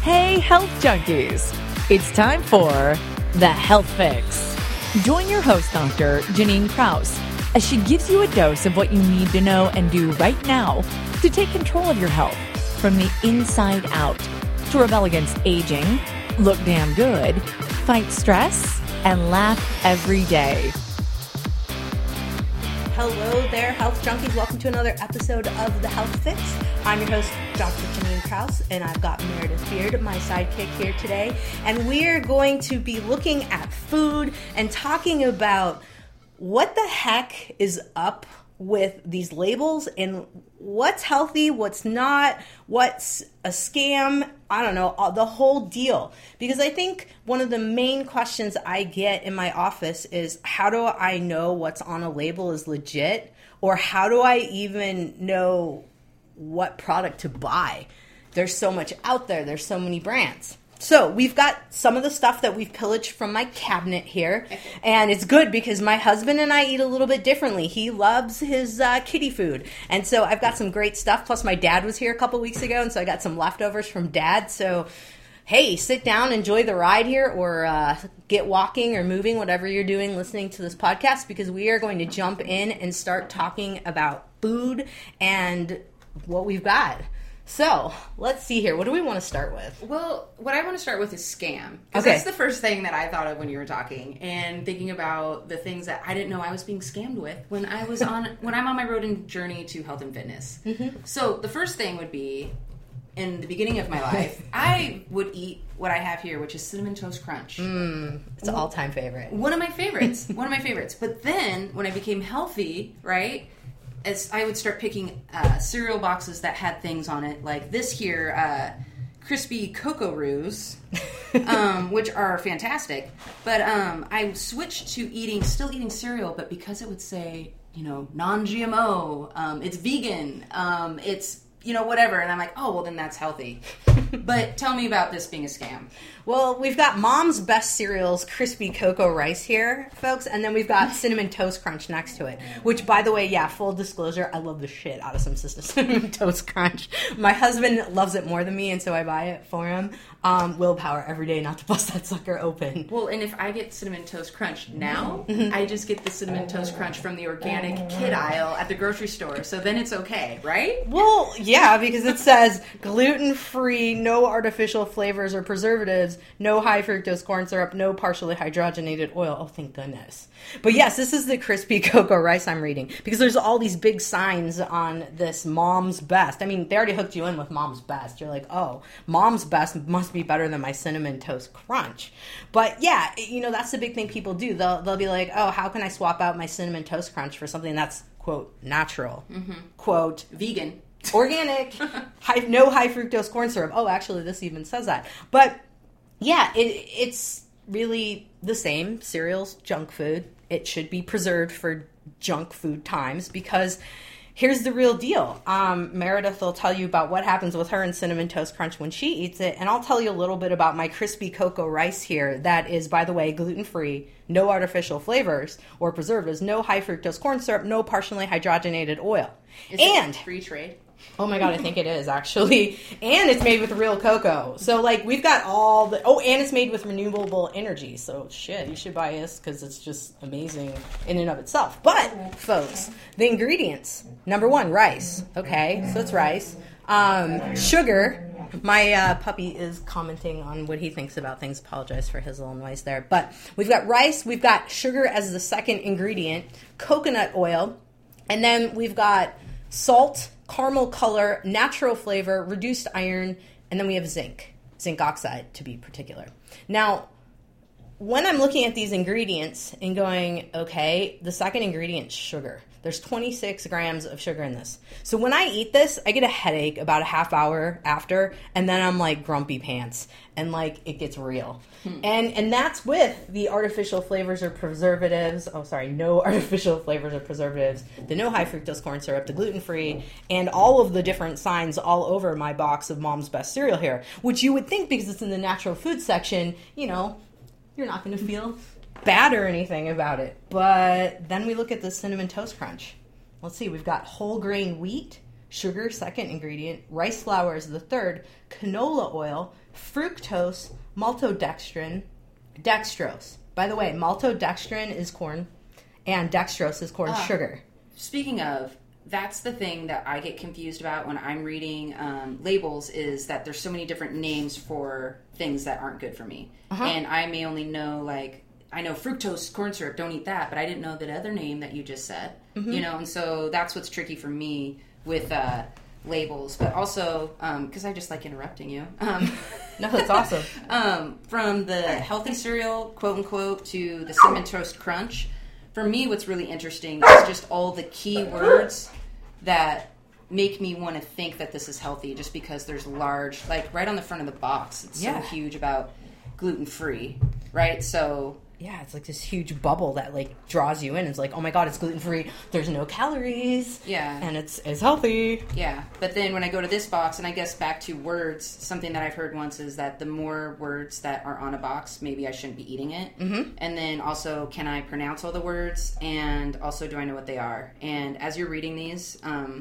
Hey, health junkies! It's time for The Health Fix. Join your host, Dr. Janine Kraus, as she gives you a dose of what you need to know and do right now to take control of your health from the inside out, to rebel against aging, look damn good, fight stress, and laugh every day. Hello there, health junkies. Welcome to another episode of The Health Fix. I'm your host, Dr. Janine Kraus, and I've got Meredith Beard, my sidekick, here today. And we're going to be looking at food and talking about what the heck is up with these labels and what's healthy, what's not, what's a scam, I don't know, the whole deal. Because I think one of the main questions I get in my office is, how do I know what's on a label is legit? Or how do I even know what product to buy? There's so much out there. There's so many brands. So we've got some of the stuff that we've pillaged from my cabinet here, and it's good because my husband and I eat a little bit differently. He loves his kitty food, and so I've got some great stuff. Plus, my dad was here a couple weeks ago, and so I got some leftovers from Dad. So, hey, sit down, enjoy the ride here, or get walking or moving, whatever you're doing, listening to this podcast, because we are going to jump in and start talking about food and what we've got. So, let's see here. What do we want to start with? Well, what I want to start with is scam. Because Okay. that's the first thing that I thought of when you were talking, and thinking about the things that I didn't know I was being scammed with when I'm on my road and journey to health and fitness. Mm-hmm. So, the first thing would be, in the beginning of my life, I would eat what I have here, which is Cinnamon Toast Crunch. It's an all-time favorite. One of my favorites. But then, when I became healthy, right, as I would start picking cereal boxes that had things on it, like this here, crispy Cocoa Roos, which are fantastic. But I switched to still eating cereal, but because it would say, non-GMO, it's vegan, it's, whatever. And I'm like, oh, well, then that's healthy. But tell me about this being a scam. Well, we've got Mom's Best Cereals Crispy Cocoa Rice here, folks, and then we've got Cinnamon Toast Crunch next to it, which, by the way, full disclosure, I love the shit out of some Cinnamon Toast Crunch. My husband loves it more than me, and so I buy it for him. Willpower every day not to bust that sucker open. Well, and if I get Cinnamon Toast Crunch now, I just get the Cinnamon Toast Crunch from the organic kid aisle at the grocery store, so then it's okay, right? Well, yeah, because it says gluten-free, no artificial flavors or preservatives, no high fructose corn syrup, no partially hydrogenated oil. Oh, thank goodness. But yes, this is the Crispy Cocoa Rice I'm reading, because there's all these big signs on this Mom's Best. I mean, they already hooked you in with Mom's Best. You're like, oh, Mom's Best must be better than my Cinnamon Toast Crunch. But yeah, that's the big thing people do. They'll be like, oh, how can I swap out my Cinnamon Toast Crunch for something that's, quote, natural, quote, vegan, organic, no high fructose corn syrup. Oh, actually, this even says that. But yeah, it's really the same. Cereal's junk food. It should be preserved for junk food times, because here's the real deal. Meredith will tell you about what happens with her and Cinnamon Toast Crunch when she eats it, and I'll tell you a little bit about my Crispy Cocoa Rice here that is, by the way, gluten-free, no artificial flavors or preservatives, no high fructose corn syrup, no partially hydrogenated oil. Is it free trade? Oh my God, I think it is, actually. And it's made with real cocoa. So, we've got and it's made with renewable energy. So, shit, you should buy this because it's just amazing in and of itself. But, folks, the ingredients. Number one, rice. Okay, so it's rice. Sugar. My puppy is commenting on what he thinks about things. Apologize for his little noise there. But we've got rice. We've got sugar as the second ingredient. Coconut oil. And then we've got salt, caramel color, natural flavor, reduced iron, and then we have zinc oxide to be particular. Now, when I'm looking at these ingredients and going, okay, the second ingredient is sugar. There's 26 grams of sugar in this. So when I eat this, I get a headache about a half hour after, and then I'm like grumpy pants, and it gets real. And that's with the artificial flavors or preservatives. Oh, sorry, no artificial flavors or preservatives. The no high fructose corn syrup, the gluten-free, and all of the different signs all over my box of Mom's Best cereal here, which you would think, because it's in the natural food section, you're not going to feel bad or anything about it. But then we look at the Cinnamon Toast Crunch. Let's see, we've got whole grain wheat, sugar, second ingredient, rice flour is the third, canola oil, fructose, maltodextrin, dextrose. By the way, maltodextrin is corn, and dextrose is corn sugar. Speaking of, that's the thing that I get confused about when I'm reading labels, is that there's so many different names for things that aren't good for me. And I may only know, like, I know fructose corn syrup, don't eat that, but I didn't know that other name that you just said. You know, and so that's what's tricky for me with labels. But also, because I just like interrupting you. No, that's awesome. From the healthy cereal, quote unquote, to the Cinnamon Toast Crunch, for me, what's really interesting is just all the key words that make me want to think that this is healthy, just because there's large, like right on the front of the box, it's so huge about gluten-free, right? So yeah, it's like this huge bubble that like draws you in. It's like, oh my god, it's gluten-free, there's no calories, and it's healthy. Yeah, but then when I go to this box, and I guess back to words, something that I've heard once is that the more words that are on a box, maybe I shouldn't be eating it. And then also, can I pronounce all the words, and also, do I know what they are? And as you're reading these,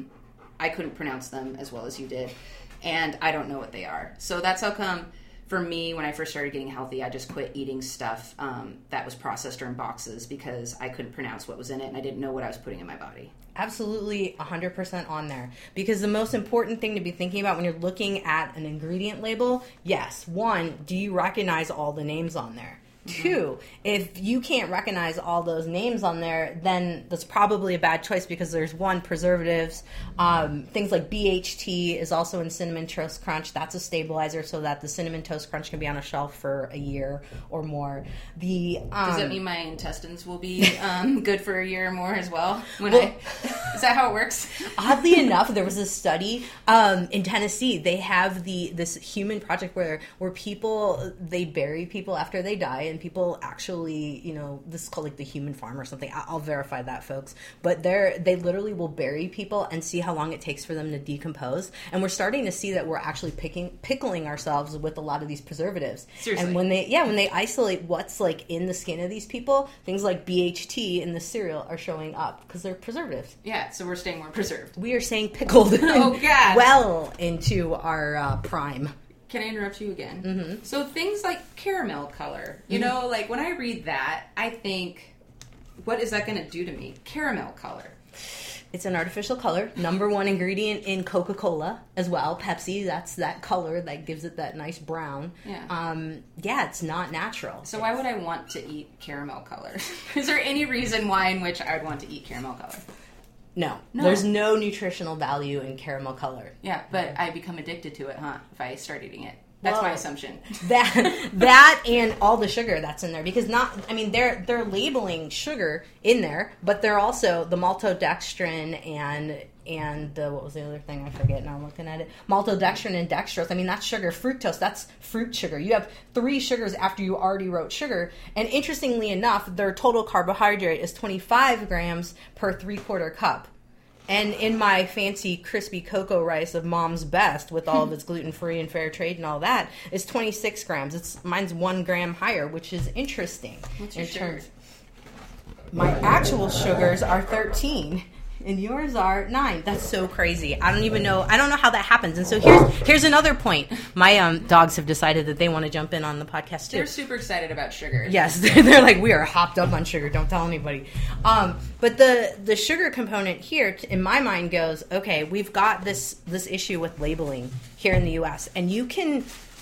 I couldn't pronounce them as well as you did, and I don't know what they are. So that's how come, for me, when I first started getting healthy, I just quit eating stuff that was processed or in boxes, because I couldn't pronounce what was in it, and I didn't know what I was putting in my body. Absolutely 100% on there. Because the most important thing to be thinking about when you're looking at an ingredient label, yes, one, do you recognize all the names on there? Two, if you can't recognize all those names on there, then that's probably a bad choice, because there's one, preservatives, things like BHT is also in Cinnamon Toast Crunch. That's a stabilizer so that the Cinnamon Toast Crunch can be on a shelf for a year or more. Does that mean my intestines will be good for a year or more as well? Is that how it works? Oddly enough, there was a study in Tennessee. They have this human project where people, they bury people after they die, and people actually, you know, this is called like the human farm or something. I'll verify that, folks. But they literally will bury people and see how long it takes for them to decompose. And we're starting to see that we're actually pickling ourselves with a lot of these preservatives. Seriously. And when they isolate what's like in the skin of these people, things like BHT in the cereal are showing up because they're preservatives. Yeah, so we're staying more preserved. We are staying pickled oh, God. well into our prime. Can I interrupt you again? So things like caramel color, you know, like when I read that, I think, what is that going to do to me? Caramel color. It's an artificial color. Number one ingredient in Coca-Cola as well. Pepsi, that's that color that gives it that nice brown. Yeah. It's not natural. So why would I want to eat caramel color? Is there any reason why in which I would want to eat caramel color? No. There's no nutritional value in caramel color. Yeah, but I become addicted to it, huh? If I start eating it. That's my assumption. That and all the sugar that's in there, because they're labeling sugar in there, but they're also the maltodextrin and the, what was the other thing? I forget now. I'm looking at it. Maltodextrin and dextrose. I mean, that's sugar. Fructose, that's fruit sugar. You have 3 sugars after you already wrote sugar. And interestingly enough, their total carbohydrate is 25 grams per 3/4 cup. And in my fancy crispy cocoa rice of Mom's Best, with all of its gluten-free and fair trade and all that, is 26 grams. Mine's 1 gram higher, which is interesting. What's your sugar? My actual sugars are 13. And yours are 9. That's so crazy. I don't even know. I don't know how that happens. And so here's another point. My dogs have decided that they want to jump in on the podcast too. They're super excited about sugar. Yes, they're like, we are hopped up on sugar. Don't tell anybody. But the sugar component here, in my mind, goes, okay, we've got this issue with labeling here in the U.S. And you can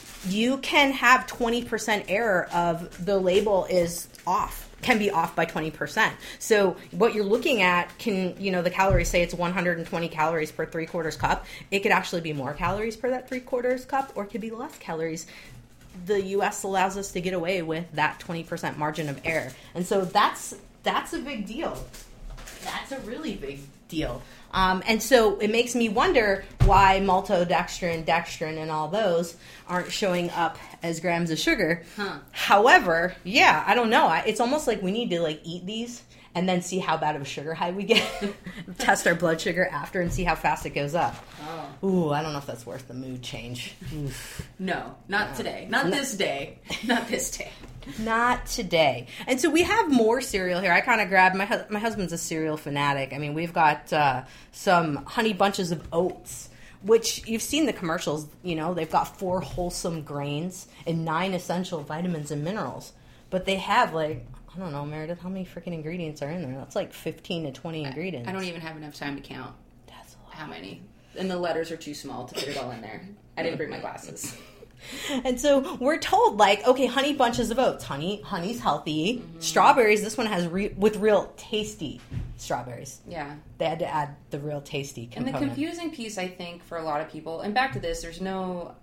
have 20% error of the label is off. Can be off by 20%. So what you're looking at the calories say it's 120 calories per 3/4 cup. It could actually be more calories per that 3/4 cup, or it could be less calories. The U.S. allows us to get away with that 20% margin of error. And so that's a big deal. That's a really big deal. And so it makes me wonder why maltodextrin, dextrin, and all those aren't showing up as grams of sugar. However, I don't know. It's almost like we need to eat these and then see how bad of a sugar high we get. Test our blood sugar after and see how fast it goes up. Oh. Ooh, I don't know if that's worth the mood change. Oof. No, not today. Not this day. Not this day. Not today. And so we have more cereal here. I kind of grabbed, my husband's a cereal fanatic. I mean, we've got some Honey Bunches of Oats, which you've seen the commercials, you know, they've got 4 wholesome grains and 9 essential vitamins and minerals. But they have, like, I don't know, Meredith, how many freaking ingredients are in there? That's like 15 to 20 ingredients. I don't even have enough time to count. That's a lot. How many? And the letters are too small to fit it all in there. I didn't bring my glasses. And so we're told, like, okay, Honey Bunches of Oats. Honey's healthy. Mm-hmm. Strawberries, this one has with real tasty strawberries. Yeah. They had to add the real tasty component. And the confusing piece, I think, for a lot of people, and back to this, there's no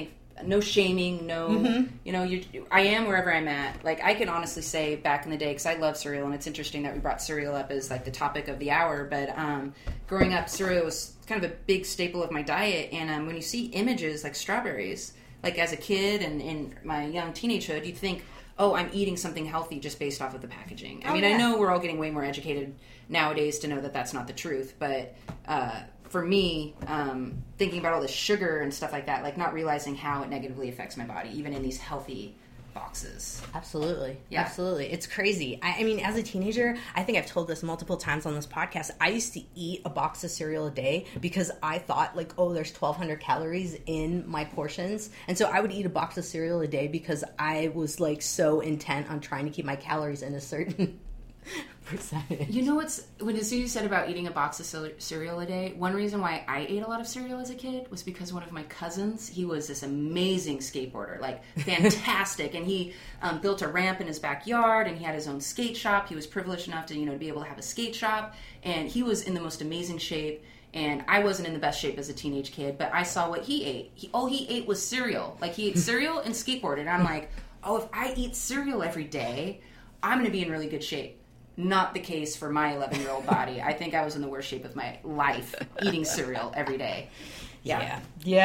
shaming, you know, I am wherever I'm at. Like, I can honestly say back in the day, because I love cereal, and it's interesting that we brought cereal up as, like, the topic of the hour, but growing up, cereal was kind of a big staple of my diet, and when you see images like strawberries, like as a kid and in my young teenagehood, you'd think, oh, I'm eating something healthy just based off of the packaging. I mean, yeah. I know we're all getting way more educated nowadays to know that that's not the truth, but for me, thinking about all the sugar and stuff like that, like not realizing how it negatively affects my body, even in these healthy boxes. Absolutely. Yeah. Absolutely. It's crazy. I mean, as a teenager, I think I've told this multiple times on this podcast, I used to eat a box of cereal a day because I thought, like, oh, there's 1,200 calories in my portions. And so I would eat a box of cereal a day because I was, like, so intent on trying to keep my calories in a certain percentage. You know what's, as you said about eating a box of cereal a day, one reason why I ate a lot of cereal as a kid was because one of my cousins, he was this amazing skateboarder, like fantastic, and he built a ramp in his backyard, and he had his own skate shop. He was privileged enough to, you know, to be able to have a skate shop, and he was in the most amazing shape, and I wasn't in the best shape as a teenage kid, but I saw what he ate. All he ate was cereal. Like, he ate cereal and skateboarded, and I'm like, oh, if I eat cereal every day, I'm going to be in really good shape. Not the case for my 11-year-old body. I think I was in the worst shape of my life, eating cereal every day. Yeah.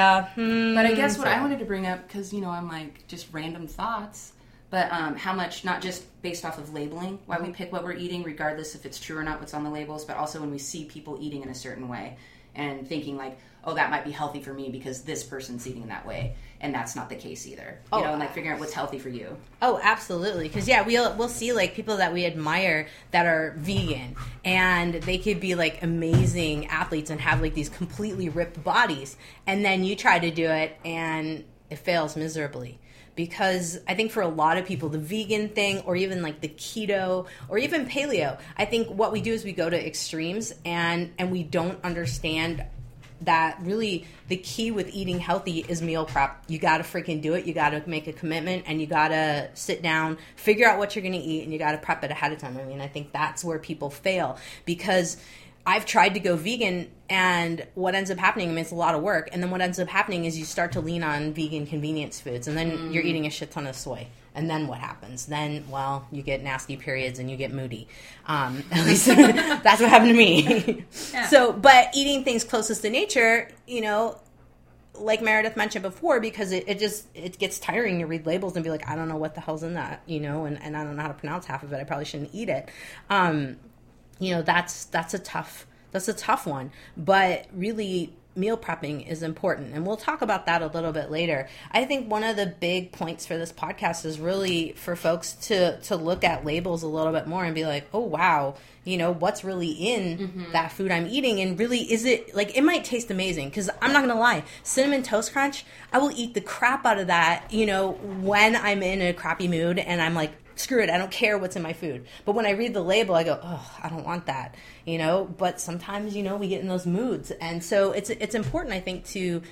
But I guess what I wanted to bring up, because, you know, I'm like, just random thoughts, but how much, not just based off of labeling, why we pick what we're eating, regardless if it's true or not what's on the labels, but also when we see people eating in a certain way and thinking like, oh, that might be healthy for me because this person's eating that way. And that's not the case either. You know, and like figuring out what's healthy for you. Oh, absolutely. Because, yeah, we'll see, like, people that we admire that are vegan. And they could be, like, amazing athletes and have, like, these completely ripped bodies. And then you try to do it, and it fails miserably. Because I think for a lot of people, the vegan thing, or even, like, the keto, or even paleo, I think what we do is we go to extremes, and we don't understand that really the key with eating healthy is meal prep. You got to freaking do it. You got to make a commitment, and you got to sit down, figure out what you're going to eat, and you got to prep it ahead of time. I mean, I think that's where people fail, because I've tried to go vegan, and what ends up happening, I mean, it's a lot of work, and then what ends up happening is you start to lean on vegan convenience foods, and then you're eating a shit ton of soy. And then what happens? Then, well, you get nasty periods and you get moody. At least that's what happened to me. Yeah. So, but eating things closest to nature, you know, like Meredith mentioned before, because it gets tiring to read labels and be like, I don't know what the hell's in that, you know, and I don't know how to pronounce half of it. I probably shouldn't eat it. You know, that's a tough one. But really, meal prepping is important, and we'll talk about that a little bit later. I think one of the big points for this podcast is really for folks to look at labels a little bit more and be like, oh wow, you know, what's really in that food I'm eating, and really, is it, like, it might taste amazing, because I'm not gonna lie, Cinnamon Toast Crunch, I will eat the crap out of that, you know, when I'm in a crappy mood and I'm like, screw it, I don't care what's in my food. But when I read the label, I go, oh, I don't want that, you know. But sometimes, you know, we get in those moods, and so it's important, I think,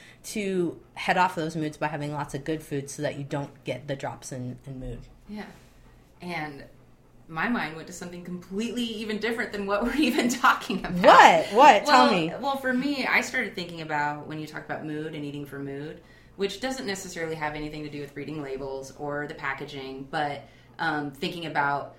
to head off those moods by having lots of good food so that you don't get the drops in mood. Yeah. And my mind went to something completely even different than what we're even talking about. What? Tell me. Well, for me, I started thinking about when you talk about mood and eating for mood, which doesn't necessarily have anything to do with reading labels or the packaging, but thinking about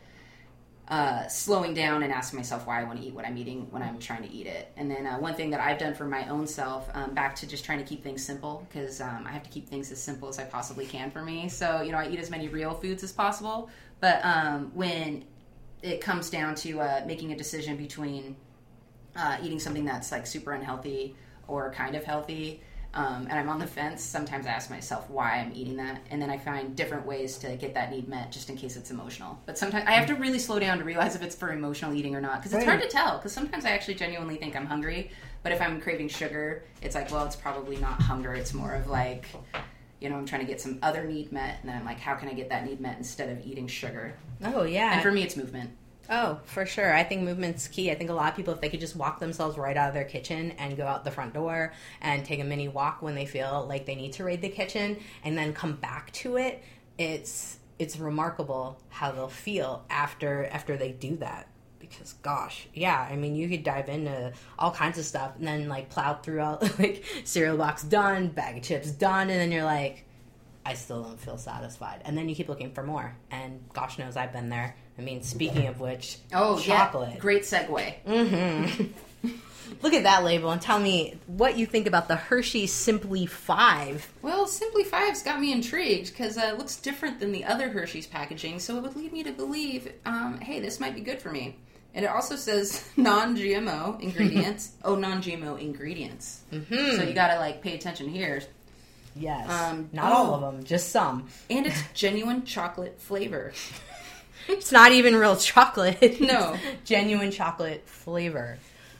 slowing down and asking myself why I want to eat what I'm eating when I'm trying to eat it. And then one thing that I've done for my own self, back to just trying to keep things simple, because I have to keep things as simple as I possibly can for me. So, you know, I eat as many real foods as possible. But when it comes down to making a decision between eating something that's like super unhealthy or kind of healthy. And I'm on the fence. Sometimes I ask myself why I'm eating that, and then I find different ways to get that need met just in case it's emotional. But sometimes I have to really slow down to realize if it's for emotional eating or not, because it's hard to tell, because sometimes I actually genuinely think I'm hungry, but if I'm craving sugar, it's like, well, it's probably not hunger. It's more of like, you know, I'm trying to get some other need met, and then I'm like, how can I get that need met instead of eating sugar? Oh, yeah. And for me, it's movement. Oh, for sure. I think movement's key. I think a lot of people, if they could just walk themselves right out of their kitchen and go out the front door and take a mini walk when they feel like they need to raid the kitchen and then come back to it, it's remarkable how they'll feel after they do that. Because, gosh, yeah, I mean, you could dive into all kinds of stuff and then, like, plow through all, like, cereal box done, bag of chips done, and then you're like, I still don't feel satisfied. And then you keep looking for more. And gosh knows I've been there. I mean, speaking of which, chocolate. Yeah. Great segue. Mm-hmm. Look at that label and tell me what you think about the Hershey Simply 5. Well, Simply 5's got me intrigued because it looks different than the other Hershey's packaging, so it would lead me to believe, hey, this might be good for me. And it also says non-GMO ingredients. Non-GMO ingredients. Mm-hmm. So you gotta, like, pay attention here. Yes. Not all of them, just some. And it's genuine chocolate flavor. It's not even real chocolate. No. It's genuine chocolate flavor.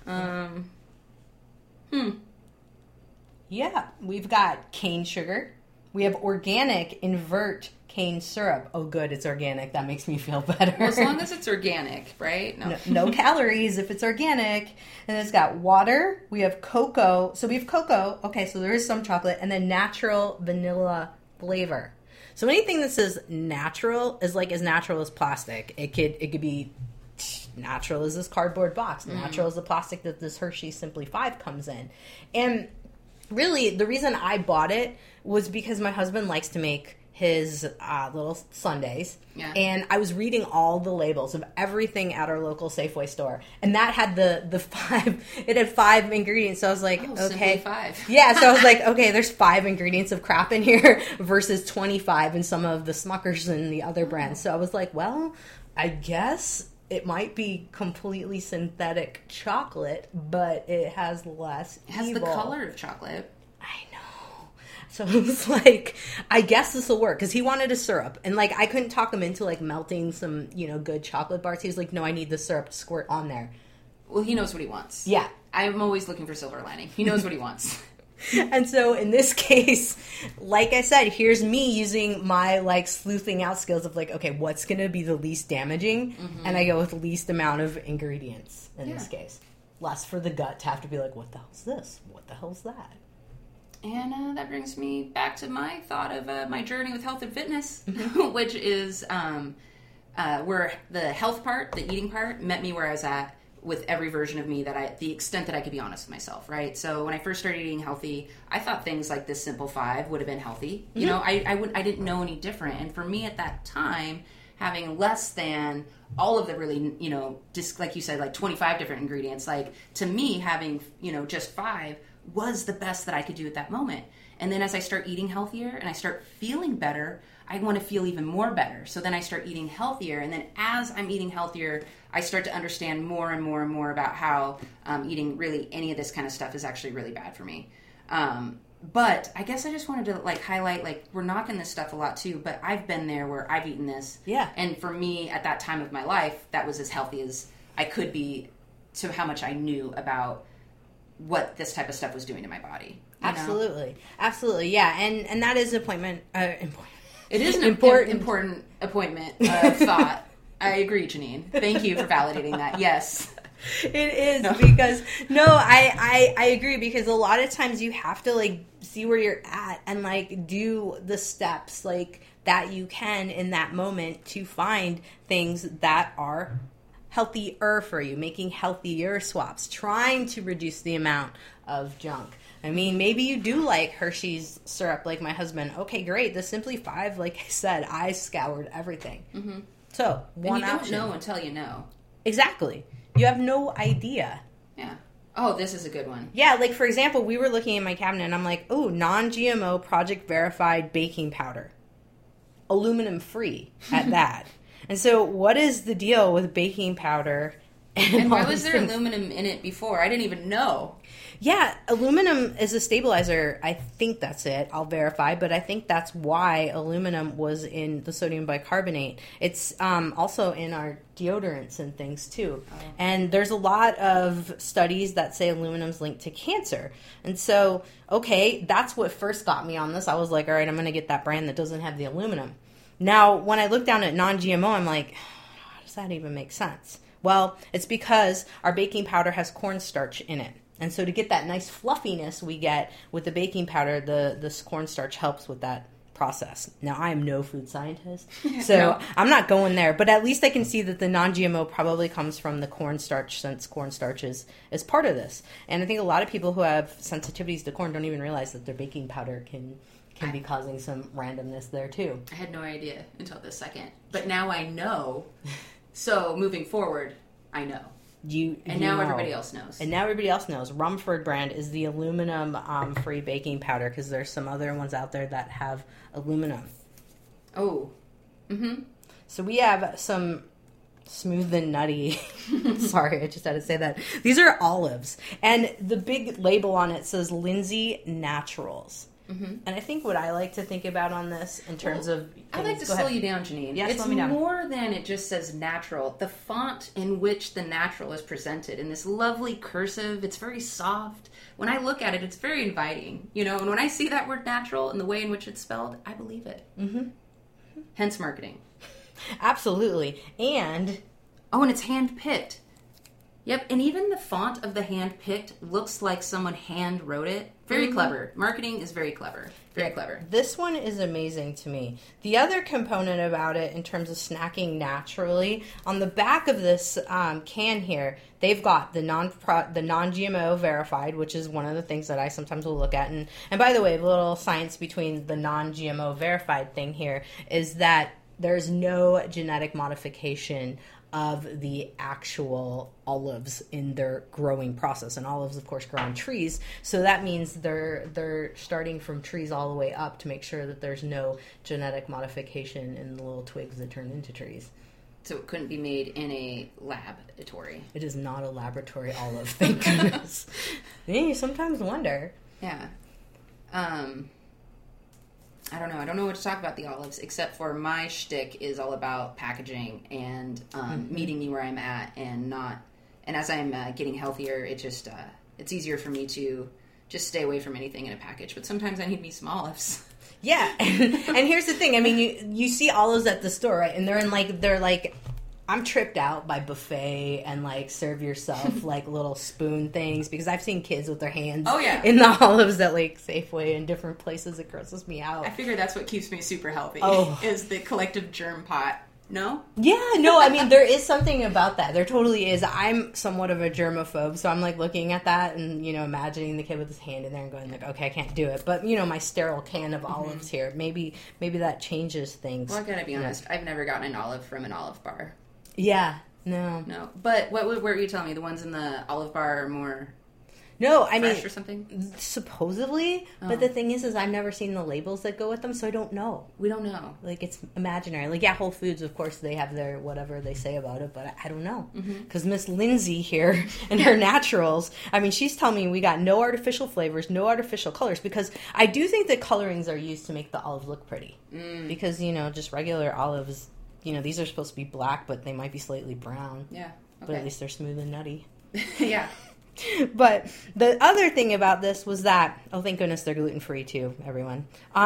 Yeah, we've got cane sugar. We have organic invert cane syrup. Oh, good, it's organic. That makes me feel better. Well, as long as it's organic, right? No calories if it's organic. And it's got water. We have cocoa. So we have cocoa. Okay, so there is some chocolate. And then natural vanilla flavor. So anything that says natural is like as natural as plastic. It could be natural as this cardboard box. Natural as the plastic that this Hershey Simply 5 comes in. And really, the reason I bought it was because my husband likes to make his little sundaes. Yeah. And I was reading all the labels of everything at our local Safeway store. And that had the 5, it had 5 ingredients. So I was like, okay. 5. Yeah, so I was like, okay, there's 5 ingredients of crap in here versus 25 in some of the Smuckers and the other brands. So I was like, well, I guess it might be completely synthetic chocolate, but it has less It has evil. The color of chocolate. I know. So it was like, I guess this will work. Because he wanted a syrup. And, like, I couldn't talk him into, like, melting some, good chocolate bars. He was like, no, I need the syrup to squirt on there. Well, he knows what he wants. Yeah. I'm always looking for silver lining. He knows what he wants. And so in this case, like I said, here's me using my, like, sleuthing out skills of, like, okay, what's going to be the least damaging? Mm-hmm. And I go with the least amount of ingredients in this case. Less for the gut to have to be like, what the hell's this? What the hell's that? And that brings me back to my thought of my journey with health and fitness, which is where the health part, the eating part, met me where I was at with every version of me, the extent that I could be honest with myself, right? So when I first started eating healthy, I thought things like this Simple 5 would have been healthy. Mm-hmm. You know, I didn't know any different. And for me at that time, having less than all of the really, just like you said, like 25 different ingredients, like to me having, just 5 was the best that I could do at that moment. And then as I start eating healthier and I start feeling better, I want to feel even more better. So then I start eating healthier. And then as I'm eating healthier, I start to understand more and more and more about how eating really any of this kind of stuff is actually really bad for me. But I guess I just wanted to highlight, we're knocking this stuff a lot too, but I've been there where I've eaten this. Yeah. And for me at that time of my life, that was as healthy as I could be to how much I knew about what this type of stuff was doing to my body. Absolutely. Absolutely. Yeah. And that is important. It is an important appointment of thought. I agree, Janine. Thank you for validating that. Yes. It is because I agree, because a lot of times you have to see where you're at and do the steps that you can in that moment to find things that are healthier for you, making healthier swaps, trying to reduce the amount of junk. I mean, maybe you do like Hershey's syrup like my husband. Okay, great. The Simply 5, like I said, I scoured everything. Mm-hmm. So, one option. And you don't know until you know. Exactly. You have no idea. Yeah. Oh, this is a good one. Yeah, for example, we were looking in my cabinet and I'm like, oh, non-GMO project verified baking powder. Aluminum free at that. And so what is the deal with baking powder? And why all was these there things? aluminum in it before? I didn't even know. Yeah, aluminum is a stabilizer. I think that's it. I'll verify, but I think that's why aluminum was in the sodium bicarbonate. It's also in our deodorants and things too. Oh. And there's a lot of studies that say aluminum's linked to cancer. And so, okay, that's what first got me on this. I was like, all right, I'm going to get that brand that doesn't have the aluminum. Now, when I look down at non-GMO, I'm like, how does that even make sense? Well, it's because our baking powder has cornstarch in it. And so to get that nice fluffiness we get with the baking powder, this cornstarch helps with that process. Now, I am no food scientist, so no. I'm not going there. But at least I can see that the non-GMO probably comes from the cornstarch, since cornstarch is part of this. And I think a lot of people who have sensitivities to corn don't even realize that their baking powder can be causing some randomness there, too. I had no idea until this second. But now I know. So moving forward, I know. Now everybody else knows. And now everybody else knows. Rumford brand is the aluminum-free baking powder, because there's some other ones out there that have aluminum. Oh. Mm-hmm. So we have some smooth and nutty. Sorry, I just had to say that. These are olives. And the big label on it says Lindsay Naturals. Mm-hmm. And I think what I like to think about on this in terms of... I'd like to slow you down, Janine. Yeah, it's slow me down. More than it just says natural. The font in which the natural is presented in this lovely cursive, it's very soft. When I look at it, it's very inviting. And when I see that word natural and the way in which it's spelled, I believe it. Mm-hmm. Hence marketing. Absolutely. And it's hand-picked. Yep, and even the font of the hand-picked looks like someone hand-wrote it. Very clever. Marketing is very clever. Very clever. This one is amazing to me. The other component about it in terms of snacking naturally, on the back of this can here, they've got the non-GMO verified, which is one of the things that I sometimes will look at. And by the way, the little science between the non-GMO verified thing here is that there's no genetic modification of the actual olives in their growing process. And olives, of course, grow on trees. So that means they're starting from trees all the way up to make sure that there's no genetic modification in the little twigs that turn into trees. So it couldn't be made in a laboratory. It is not a laboratory olive, thank goodness. Yeah, you sometimes wonder. Yeah. I don't know. I don't know what to talk about the olives, except for my shtick is all about packaging and meeting me where I'm at, and as I'm getting healthier, it's easier for me to just stay away from anything in a package. But sometimes I need me some olives. Yeah, and here's the thing. I mean, you see olives at the store, right? And they're like. I'm tripped out by buffet and serve yourself little spoon things, because I've seen kids with their hands in the olives at Safeway and different places. It grosses me out. I figure that's what keeps me super healthy is the collective germ pot. No? Yeah, no, I mean, there is something about that. There totally is. I'm somewhat of a germaphobe, so I'm looking at that and, imagining the kid with his hand in there and going okay, I can't do it. But, my sterile can of olives here, maybe that changes things. Well, I gotta be honest, I've never gotten an olive from an olive bar. Yeah, no. But what were you telling me? The ones in the olive bar are more fresh or something? Supposedly. Oh. But the thing is I've never seen the labels that go with them, so I don't know. We don't know. It's imaginary. Whole Foods, of course, they have their whatever they say about it, but I don't know. Because Miss Lindsay here and her naturals, I mean, she's telling me we got no artificial flavors, no artificial colors, because I do think that colorings are used to make the olives look pretty. Because, just regular olives... these are supposed to be black, but they might be slightly brown. Yeah. Okay. But at least they're smooth and nutty. Yeah. But the other thing about this was that, thank goodness they're gluten-free too, everyone.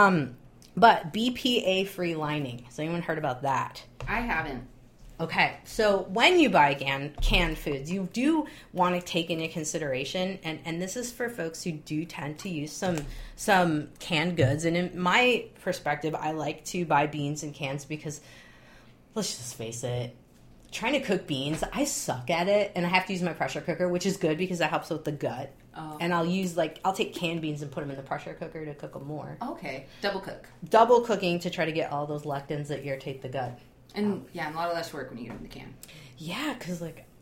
But BPA-free lining. Has anyone heard about that? I haven't. Okay, so when you buy canned foods, you do want to take into consideration, and this is for folks who do tend to use some canned goods. And in my perspective, I like to buy beans in cans because... let's just face it, trying to cook beans, I suck at it, and I have to use my pressure cooker, which is good because that helps with the gut. Oh. And I'll take canned beans and put them in the pressure cooker to cook them more. Okay, double cook. Double cooking to try to get all those lectins that irritate the gut. And a lot of less work when you get them in the can. Yeah, because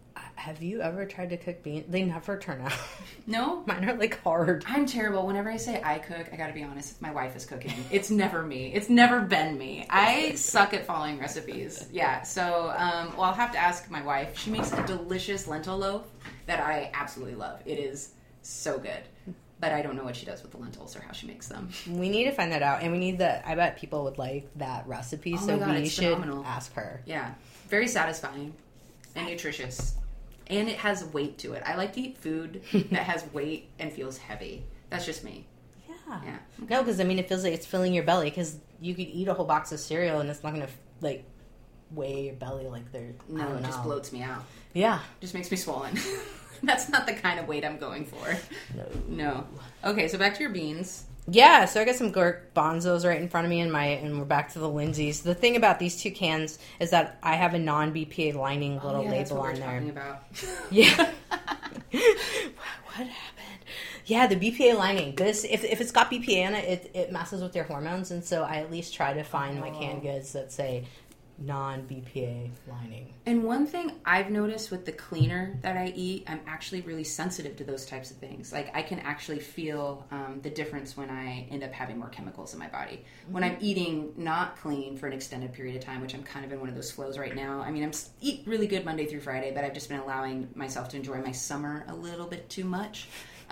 Have you ever tried to cook beans? They never turn out. No? Mine are like hard. I'm terrible. Whenever I say I cook, I gotta be honest, my wife is cooking. It's never me. It's never been me. I suck at following recipes. Yeah, so, well, I'll have to ask my wife. She makes a delicious lentil loaf that I absolutely love. It is so good. But I don't know what she does with the lentils or how she makes them. We need to find that out, and we need I bet people would like that recipe, so God, we should phenomenal. ask her. Yeah, very satisfying and nutritious. And it has weight to it. I like to eat food that has weight and feels heavy. That's just me. Yeah. Yeah. No, because, I mean, it feels like it's filling your belly, because you could eat a whole box of cereal, and it's not going to, like, weigh your belly like they're... No, it just bloats me out. Yeah. Just makes me swollen. That's not the kind of weight I'm going for. No. Okay, so back to your beans. Yeah, so I got some garbanzos right in front of me, and we're back to the Lindsay's. The thing about these 2 cans is that I have a non-BPA lining little that's label what on we're there. talking about. Yeah. What happened? Yeah, the BPA lining. This, if it's got BPA in it, it messes with your hormones, and so I at least try to find my canned goods that say non-BPA lining. And one thing I've noticed with the cleaner that I eat, I'm actually really sensitive to those types of things. Like, I can actually feel the difference when I end up having more chemicals in my body. Mm-hmm. When I'm eating not clean for an extended period of time, which I'm kind of in one of those flows right now. I mean, eat really good Monday through Friday, but I've just been allowing myself to enjoy my summer a little bit too much.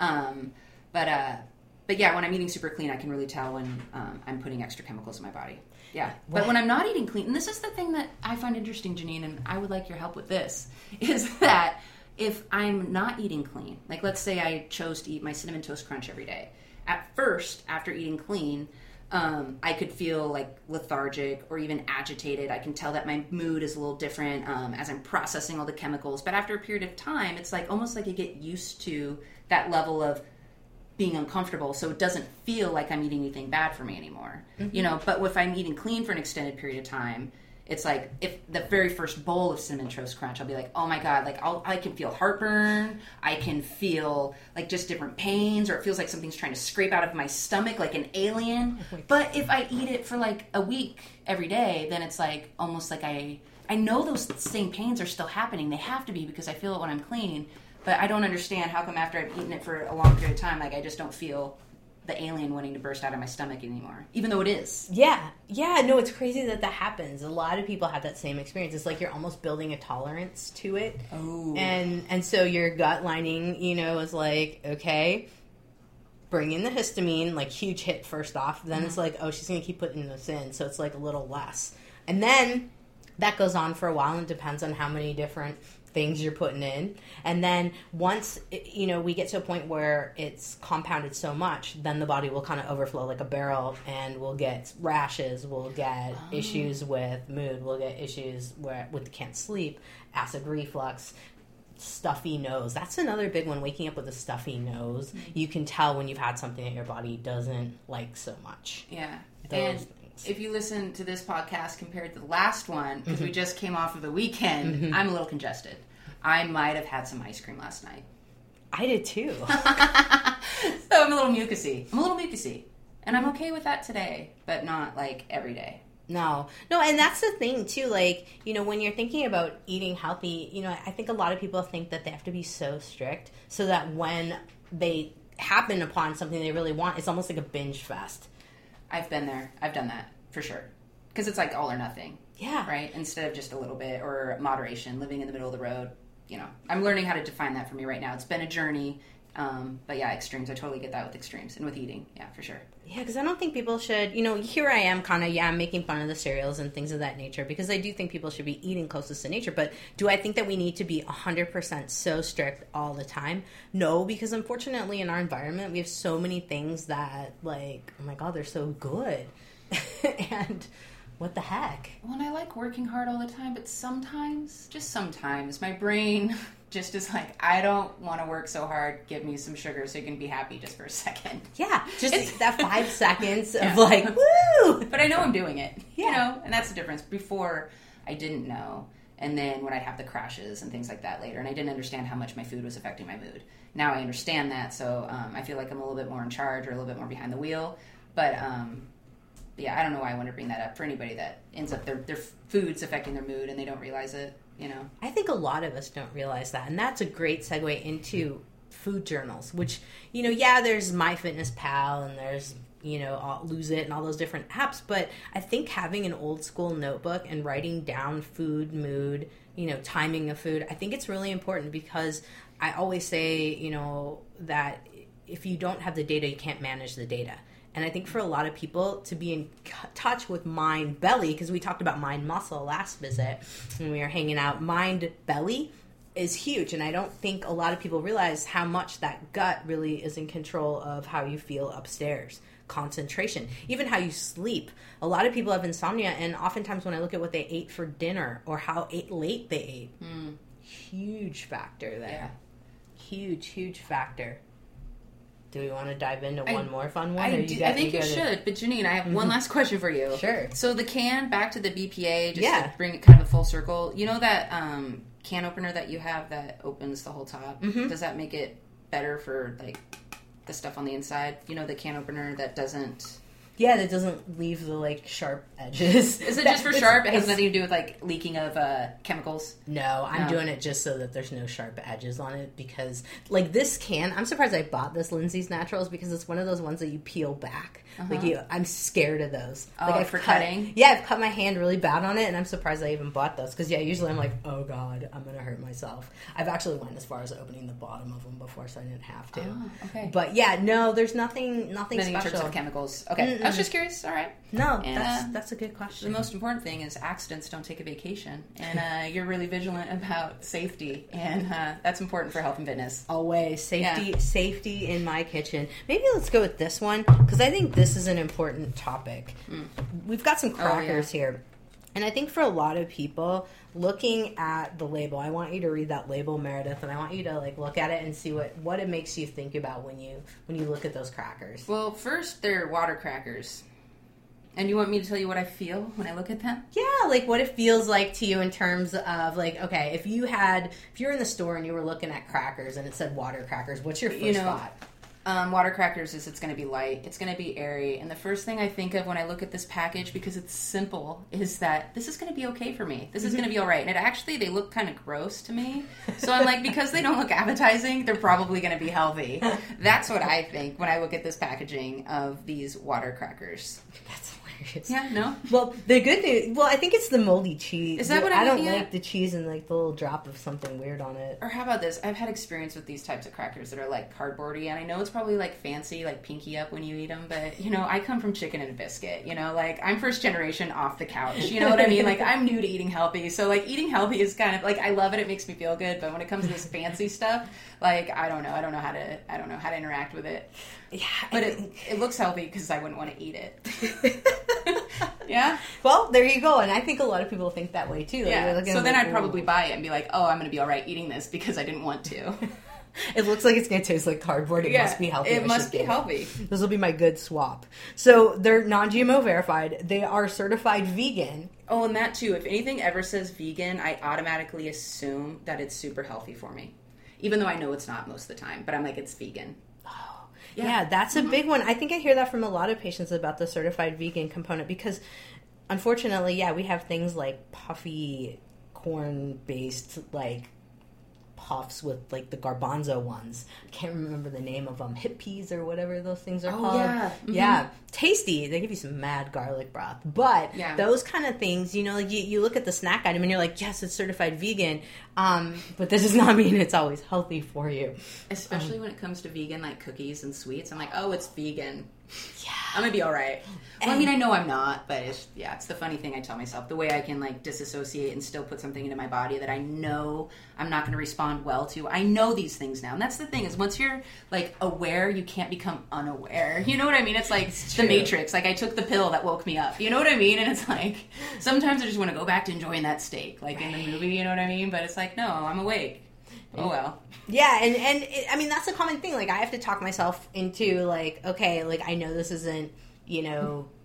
But yeah, when I'm eating super clean, I can really tell when I'm putting extra chemicals in my body. Yeah, but when I'm not eating clean, and this is the thing that I find interesting, Janine, and I would like your help with this, is that if I'm not eating clean, like let's say I chose to eat my Cinnamon Toast Crunch every day. At first, after eating clean, I could feel like lethargic or even agitated. I can tell that my mood is a little different as I'm processing all the chemicals. But after a period of time, it's like almost like I get used to that level of being uncomfortable, so it doesn't feel like I'm eating anything bad for me anymore. Mm-hmm. You know, but if I'm eating clean for an extended period of time, it's like if the very first bowl of Cinnamon Toast Crunch, I'll be like, oh my God, like I can feel heartburn, I can feel like just different pains, or it feels like something's trying to scrape out of my stomach like an alien. But if I eat it for like a week every day, then it's like almost like I know those same pains are still happening. They have to be because I feel it when I'm clean. But I don't understand how come after I've eaten it for a long period of time, like I just don't feel the alien wanting to burst out of my stomach anymore, even though it is. Yeah. No, it's crazy that happens. A lot of people have that same experience. It's like you're almost building a tolerance to it. Oh. And so your gut lining, you know, is like, okay, bring in the histamine, like huge hit first off. Then it's like, oh, she's going to keep putting this in. So it's like a little less. And then that goes on for a while and depends on how many different things you're putting in. And then once, you know, we get to a point where it's compounded so much, then the body will kind of overflow like a barrel and we'll get rashes, we'll get issues with mood, we'll get issues with the can't sleep, acid reflux, stuffy nose. That's another big one, waking up with a stuffy nose. Mm-hmm. You can tell when you've had something that your body doesn't like so much. Yeah. If you listen to this podcast compared to the last one, because we just came off of the weekend, I'm a little congested. I might have had some ice cream last night. I did too. So I'm a little mucusy. And I'm okay with that today, but not like every day. No, and that's the thing too, like, you know, when you're thinking about eating healthy, you know, I think a lot of people think that they have to be so strict so that when they happen upon something they really want, it's almost like a binge fest. I've been there. I've done that, for sure. Because it's like all or nothing. Yeah. Right? Instead of just a little bit, or moderation, living in the middle of the road. You know, I'm learning how to define that for me right now. It's been a journey. But yeah, extremes. I totally get that with extremes and with eating. Yeah, for sure. Yeah, because I don't think people should, you know, here I am kind of, I'm making fun of the cereals and things of that nature because I do think people should be eating closest to nature. But do I think that we need to be 100% so strict all the time? No, because unfortunately in our environment, we have so many things that, like, oh my God, they're so good. And what the heck? Well, and I like working hard all the time, but sometimes, just sometimes, my brain just is like, I don't want to work so hard. Give me some sugar so you can be happy just for a second. Yeah, just that 5 seconds of like, woo! But I know I'm doing it, you know, and that's the difference. Before, I didn't know, and then when I'd have the crashes and things like that later, and I didn't understand how much my food was affecting my mood. Now I understand that, so I feel like I'm a little bit more in charge or a little bit more behind the wheel. But yeah, I don't know why I want to bring that up for anybody that ends up their food's affecting their mood and they don't realize it. you know. I think a lot of us don't realize that, and that's a great segue into food journals, which, you know, yeah, there's MyFitnessPal and there's, you know, Lose It and all those different apps, but I think having an old school notebook and writing down food, mood, you know, timing of food, I think it's really important, because I always say, you know, that if you don't have the data, you can't manage the data. And I think for a lot of people to be in touch with mind belly, because we talked about mind muscle last visit when we were hanging out, mind belly is huge. And I don't think a lot of people realize how much that gut really is in control of how you feel upstairs. Concentration, even how you sleep. A lot of people have insomnia, and oftentimes when I look at what they ate for dinner or how late they ate, huge factor there. Yeah. Huge factor. Do we want to dive into one more fun one? I think you should. But Janine, I have one last question for you. Sure. So the can, back to the BPA, just to bring it kind of a full circle. You know that can opener that you have that opens the whole top? Mm-hmm. Does that make it better for, like, the stuff on the inside? You know, the can opener that doesn't... Yeah, that doesn't leave the, like, sharp edges. Is it just for sharp? It has nothing to do with, like, leaking of chemicals? No, I'm doing it just so that there's no sharp edges on it, because, like, this can, I'm surprised I bought this Lindsay's Naturals, because it's one of those ones that you peel back. Like, I'm scared of those. Oh, like, for cutting? Yeah, I've cut my hand really bad on it, and I'm surprised I even bought those, because, yeah, usually I'm like, oh, God, I'm going to hurt myself. I've actually went as far as opening the bottom of them before, so I didn't have to. Oh, okay. But, yeah, no, there's nothing special. In terms of chemicals. Okay. I was just curious. All right. No, And, that's a good question. The most important thing is accidents don't take a vacation, and you're really vigilant about safety, and that's important for health and fitness. Always safety in my kitchen. Maybe let's go with this one, because I think this is an important topic. We've got some crackers here, and I think for a lot of people, looking at the label, I want you to read that label, Meredith, and I want you to, like, look at it and see what it makes you think about when you look at those crackers. Well, first, they're water crackers. And you want me to tell you what I feel when I look at them? Yeah, like what it feels like to you in terms of, like, okay, if you're in the store and you were looking at crackers and it said water crackers, what's your first thought? Water crackers is it's going to be light, it's going to be airy, and the first thing I think of when I look at this package, because it's simple, is that this is going to be okay for me. This is going to be all right. And they look kind of gross to me. So I'm like, because they don't look appetizing, they're probably going to be healthy. That's what I think when I look at this packaging of these water crackers. That's hilarious. Yeah, no? Well, the good news, I think it's the moldy cheese. Is that what I don't like the cheese and, like, the little drop of something weird on it. Or how about this? I've had experience with these types of crackers that are, like, cardboardy, and I know it's probably, like, fancy, like, pinky up when you eat them, but, you know, I come from chicken and a biscuit, you know? Like, I'm first generation off the couch, you know what I mean? Like, I'm new to eating healthy, so, like, eating healthy is kind of, like, I love it, it makes me feel good, but when it comes to this fancy stuff, like, I don't know how to interact with it. Yeah, but it looks healthy because I wouldn't want to eat it. Yeah? Well, there you go. And I think a lot of people think that way, too. Like, yeah. So then I'd probably buy it and be like, oh, I'm going to be all right eating this because I didn't want to. It looks like it's going to taste like cardboard. It must be healthy. It must be healthy. This will be my good swap. So they're non-GMO verified. They are certified vegan. Oh, and that, too. If anything ever says vegan, I automatically assume that it's super healthy for me. Even though I know it's not most of the time. But I'm like, it's vegan. Yeah, that's a big one. I think I hear that from a lot of patients about the certified vegan component because, unfortunately, we have things like puffy corn-based, like, puffs with, like, the garbanzo ones. I can't remember the name of them. Hip peas or whatever those things are called. Yeah. Mm-hmm. Yeah. Tasty. They give you some mad garlic broth. But those kind of things, you know, like you look at the snack item and you're like, yes, it's certified vegan. But this does not mean it's always healthy for you. Especially when it comes to vegan, like cookies and sweets. I'm like, oh, it's vegan. Yeah. I'm going to be all right. Well, I mean, I know I'm not, but it's the funny thing I tell myself. The way I can, like, disassociate and still put something into my body that I know I'm not going to respond well to. I know these things now. And that's the thing is once you're, like, aware, you can't become unaware. You know what I mean? It's like the Matrix. Like, I took the pill that woke me up. You know what I mean? And it's like, sometimes I just want to go back to enjoying that steak, like in the movie, you know what I mean? But it's like, no, I'm awake. Oh, well. Yeah, and I mean, that's a common thing. Like, I have to talk myself into, like, okay, like, I know this isn't, you know,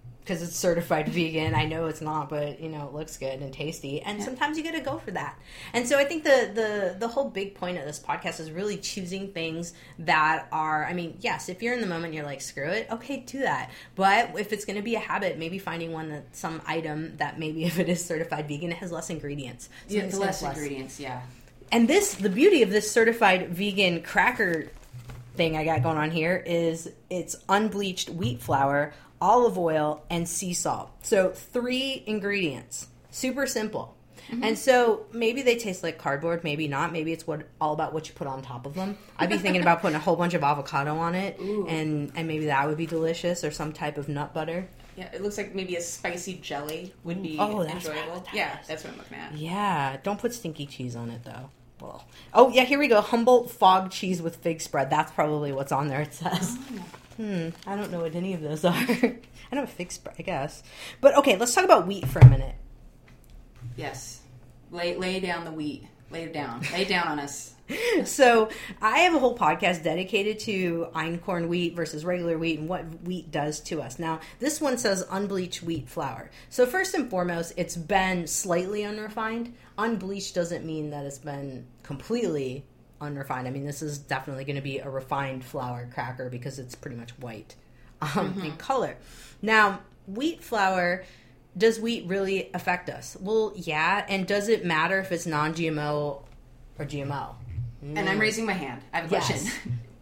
because it's certified vegan. I know it's not, but, it looks good and tasty. And sometimes you got to go for that. And so I think the whole big point of this podcast is really choosing things that are, yes, if you're in the moment, you're like, screw it, okay, do that. But if it's going to be a habit, maybe finding some item that maybe if it is certified vegan, it has less ingredients. Yeah, the less ingredients, yeah. And the beauty of this certified vegan cracker thing I got going on here is it's unbleached wheat flour, olive oil, and sea salt. So 3 ingredients. Super simple. Mm-hmm. And so maybe they taste like cardboard, maybe not. Maybe it's all about what you put on top of them. I'd be thinking about putting a whole bunch of avocado on it, and maybe that would be delicious, or some type of nut butter. Yeah, it looks like maybe a spicy jelly would be enjoyable. That's what I'm looking at. Yeah, don't put stinky cheese on it, though. Well, oh, yeah, here we go. Humboldt fog cheese with fig spread. That's probably what's on there, it says. I don't know what any of those are. I know fig spread, I guess. But, okay, let's talk about wheat for a minute. Yes. Lay down the wheat. Lay it down. Lay it down on us. So I have a whole podcast dedicated to einkorn wheat versus regular wheat and what wheat does to us. Now, this one says unbleached wheat flour. So first and foremost, it's been slightly unrefined. Unbleached doesn't mean that it's been completely unrefined. This is definitely going to be a refined flour cracker because it's pretty much white in color. Now, wheat flour, does wheat really affect us? Well, yeah. And does it matter if it's non-GMO or GMO? And I'm raising my hand. I have a question.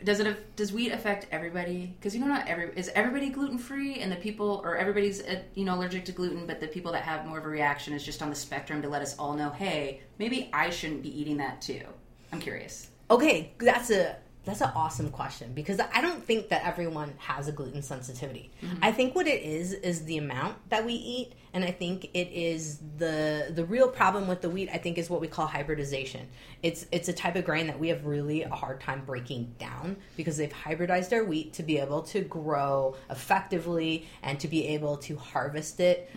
Does wheat affect everybody? Because is everybody gluten free, and the people, or everybody's allergic to gluten, but the people that have more of a reaction is just on the spectrum to let us all know, hey, maybe I shouldn't be eating that too. I'm curious. Okay, that's an awesome question, because I don't think that everyone has a gluten sensitivity. Mm-hmm. I think what it is the amount that we eat, and I think it is the real problem with the wheat, I think, is what we call hybridization. It's a type of grain that we have really a hard time breaking down because they've hybridized our wheat to be able to grow effectively and to be able to harvest it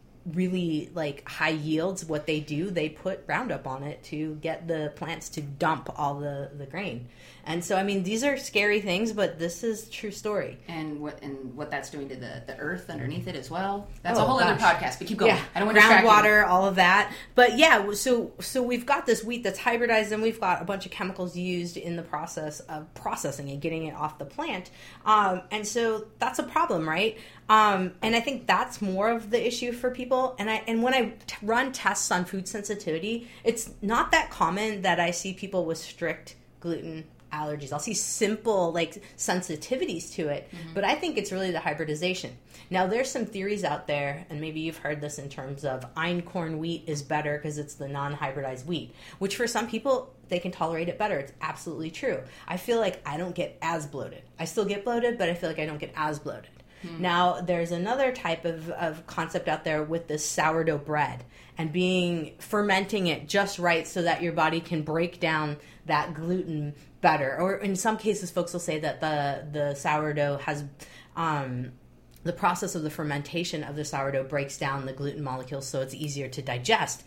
really like high yields. What they do, they put Roundup on it to get the plants to dump all the grain. And so, these are scary things, but this is true story. And what that's doing to the earth underneath it as well. That's a whole other podcast, but keep going. Yeah. I don't want to distract you. Groundwater, all of that. But yeah, so we've got this wheat that's hybridized, and we've got a bunch of chemicals used in the process of processing and getting it off the plant. And so that's a problem, right? And I think that's more of the issue for people. And when I run tests on food sensitivity, it's not that common that I see people with strict gluten allergies. I'll see simple sensitivities to it, but I think it's really the hybridization. Now, there's some theories out there, and maybe you've heard this in terms of einkorn wheat is better because it's the non-hybridized wheat, which for some people, they can tolerate it better. It's absolutely true. I feel like I don't get as bloated. I still get bloated, but I feel like I don't get as bloated. Now, there's another type of concept out there with this sourdough bread and fermenting it just right so that your body can break down that gluten better. Or in some cases, folks will say that the sourdough has the process of the fermentation of the sourdough breaks down the gluten molecules so it's easier to digest.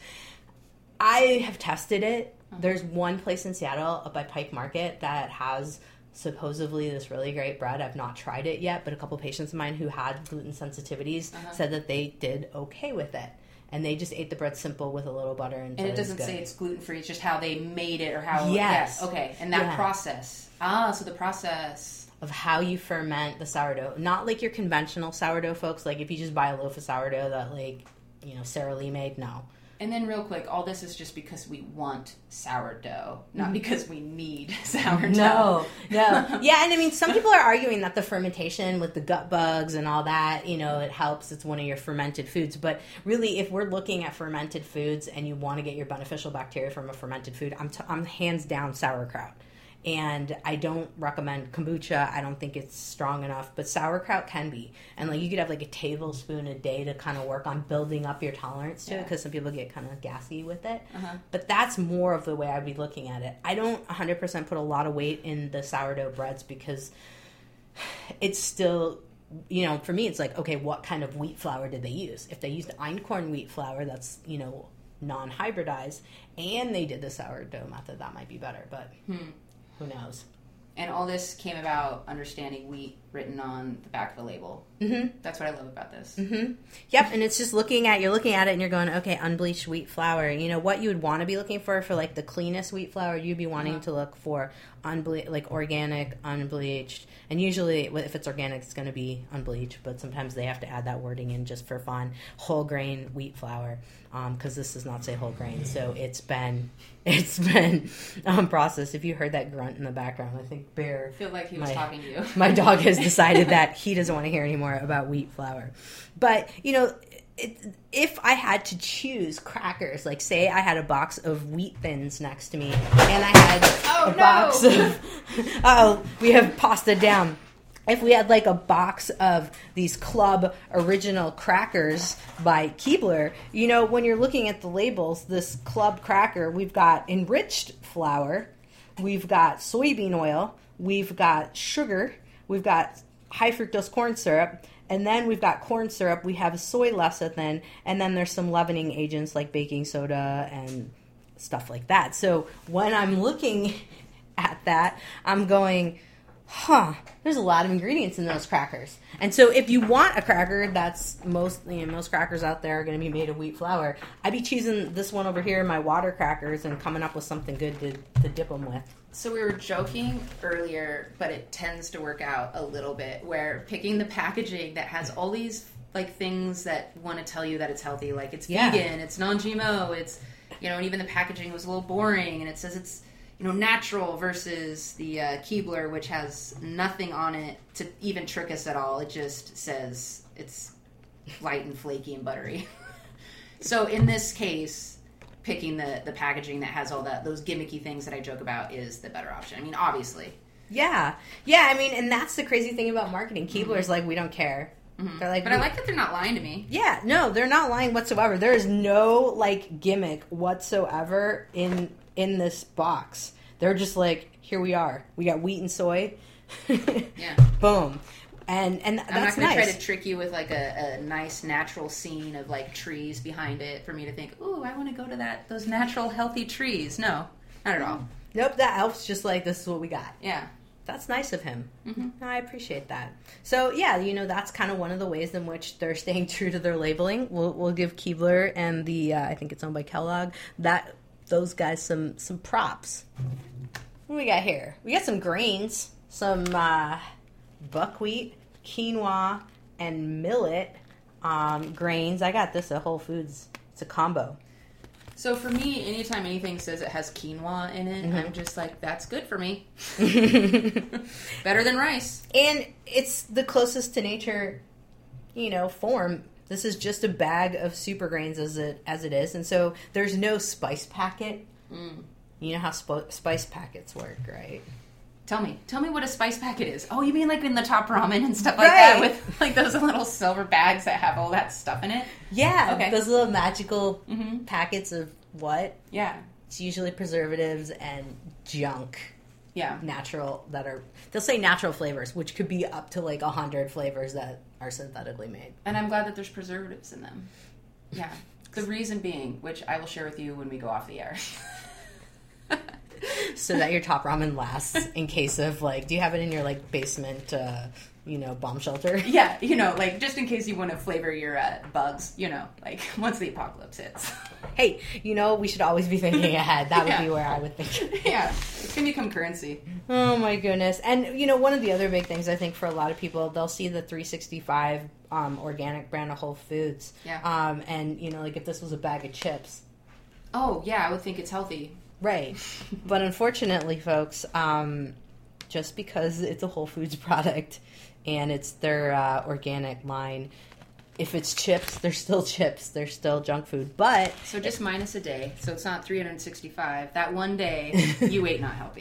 I have tested it. There's one place in Seattle up by Pike Market that has supposedly this really great bread. I've not tried it yet, but a couple patients of mine who had gluten sensitivities said that they did okay with it. And they just ate the bread simple with a little butter. And it doesn't say it's gluten-free. It's just how they made it or how... Yes. Okay. And that process. So the process... of how you ferment the sourdough. Not like your conventional sourdough, folks. Like if you just buy a loaf of sourdough that Sara Lee made, no. And then real quick, all this is just because we want sourdough, not because we need sourdough. No. Yeah, and some people are arguing that the fermentation with the gut bugs and all that, it helps. It's one of your fermented foods. But really, if we're looking at fermented foods and you want to get your beneficial bacteria from a fermented food, I'm hands down sauerkraut. And I don't recommend kombucha. I don't think it's strong enough, but sauerkraut can be. And you could have a tablespoon a day to kind of work on building up your tolerance to it, because some people get kind of gassy with it. But that's more of the way I'd be looking at it. I don't 100% put a lot of weight in the sourdough breads because it's still, for me, it's okay, what kind of wheat flour did they use? If they used einkorn wheat flour, that's, non-hybridized, and they did the sourdough method, that might be better, but... Who knows? And all this came about understanding wheat written on the back of the label. That's what I love about this. Yep, and it's just you're looking at it and you're going, okay, unbleached wheat flour. You know, what you would want to be looking for like the cleanest wheat flour, you'd be wanting to look for like organic, unbleached. And usually, if it's organic, it's going to be unbleached, but sometimes they have to add that wording in just for fun. Whole grain wheat flour, because this does not say whole grain, so it's been processed. If you heard that grunt in the background, I think Bear. I feel like he was talking to you. My dog has decided that he doesn't want to hear anymore about wheat flour. But you know, if I had to choose crackers, like say I had a box of Wheat Thins next to me, and I had box of we have pasta down. If we had like a box of these Club Original crackers by Keebler, you know, when you're looking at the labels, this Club cracker, we've got enriched flour, we've got soybean oil, we've got sugar, we've got high fructose corn syrup, and then we've got corn syrup, we have soy lecithin, and then there's some leavening agents like baking soda and stuff like that. So when I'm looking at that, I'm going, there's a lot of ingredients in those crackers. And so if you want a cracker that's most crackers out there are going to be made of wheat flour, I'd be choosing this one over here, my water crackers, and coming up with something good to dip them with. So we were joking earlier, but it tends to work out a little bit, where picking the packaging that has all these like things that want to tell you that it's healthy, like it's vegan, it's non-GMO, it's, you know, and even the packaging was a little boring, and it says it's, you know, natural, versus the Keebler, which has nothing on it to even trick us at all. It just says it's light and flaky and buttery. So in this case, picking the packaging that has all those gimmicky things that I joke about is the better option. I mean, obviously. Yeah. I mean, and that's the crazy thing about marketing. Keebler's like, we don't care. They're like, but I like that they're not lying to me. Yeah, no, they're not lying whatsoever. There is no like gimmick whatsoever in this box. They're just like, here we are. We got wheat and soy. Yeah. Boom. And I'm that's not going to nice. try to trick you with like a nice natural scene of like trees behind it for me to think, ooh, I want to go to those natural healthy trees. No, not at all. Nope, that elf's just like, this is what we got. Yeah. That's nice of him. No, I appreciate that. So, yeah, you know, that's kind of one of the ways in which they're staying true to their labeling. We'll give Keebler and the, I think it's owned by Kellogg, those guys some props. What do we got here? We got some grains, some buckwheat, quinoa, and millet grains. I got this at Whole Foods. It's a combo. So for me, anytime anything says it has quinoa in it, I'm just like, that's good for me. Better than rice. And it's the closest to nature, you know, form. This is just a bag of super grains as it is. And so there's no spice packet. You know how spice packets work, right? Tell me what a spice packet is. Oh, you mean like in the Top Ramen and stuff like that, with like those little silver bags that have all that stuff in it? Yeah, okay. Those little magical packets of what? Yeah. It's usually preservatives and junk. Yeah. They'll say natural flavors, which could be up to like 100 flavors that are synthetically made. And I'm glad that there's preservatives in them. Yeah. The reason being, which I will share with you when we go off the air. So that your Top Ramen lasts in case of like, do you have it in your like basement, bomb shelter? Yeah, like just in case you want to flavor your bugs, like once the apocalypse hits. Hey, we should always be thinking ahead. That would be where I would think. Yeah, it's going to become currency. Oh my goodness. And, one of the other big things I think for a lot of people, they'll see the 365 organic brand of Whole Foods. Yeah. And, like if this was a bag of chips. Oh, yeah, I would think it's healthy. Right. But unfortunately, folks, just because it's a Whole Foods product and it's their organic line, if it's chips, they're still chips. They're still junk food. But so just minus a day. So it's not 365. That one day you ate not healthy.